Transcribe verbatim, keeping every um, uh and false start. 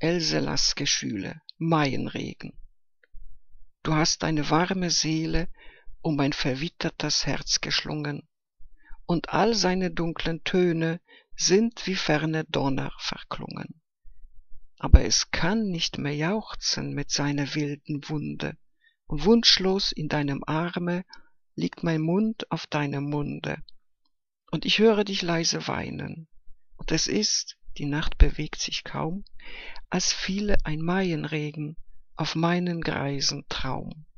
Elsass-Geschüle, Maienregen. Du hast deine warme Seele um mein verwittertes Herz geschlungen, und all seine dunklen Töne sind wie ferne Donner verklungen. Aber es kann nicht mehr jauchzen mit seiner wilden Wunde, und wunschlos in deinem Arme liegt mein Mund auf deinem Munde, und ich höre dich leise weinen, und es ist, die Nacht bewegt sich kaum, als fiele ein Maienregen auf meinen greisen Traum.